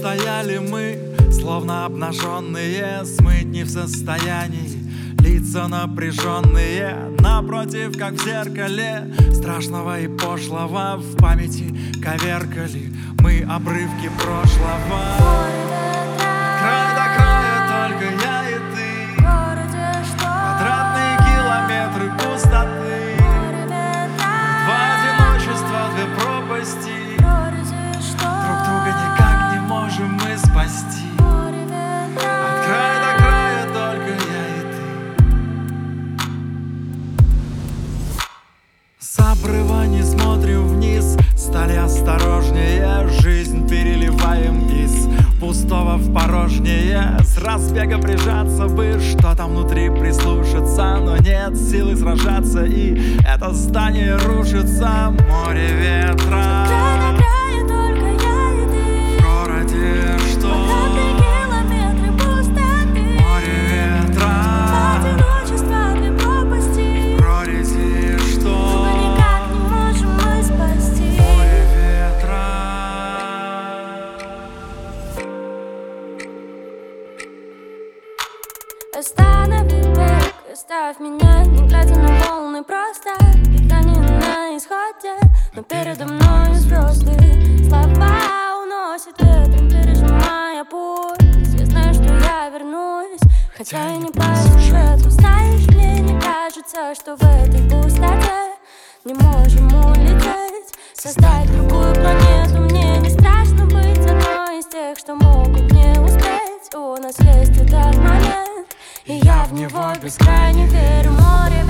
стояли мы, словно обнаженные, смыть не в состоянии. Лица напряженные, напротив, как в зеркале, страшного и пошлого в памяти коверкали мы обрывки прошлого. От края до края только я и ты, квадратные километры пустоты, два одиночества, две пропасти, друг друга никак не можем мы спасти. От края до края только я и ты. С обрыва не смотрим вниз, стали осторожнее, жизнь переливаем из пустого в порожнее. С разбега прижаться бы, что там внутри прислушаться, но нет силы сражаться, и это здание рушится. Море ветра, останови бег, оставь меня, не глядя на волны, просто дыхание на исходе, но передо мной звезды. Слова уносят ветром, пережимая пульс. Я знаю, что я вернусь, хотя и не по сюжету. Знаешь, мне не кажется, что в этой пустоте не можем улететь, создать другую планету. Мне не страшно быть одной из тех, что могут не успеть. У нас есть этот момент, и я в него бескрайне верю. Море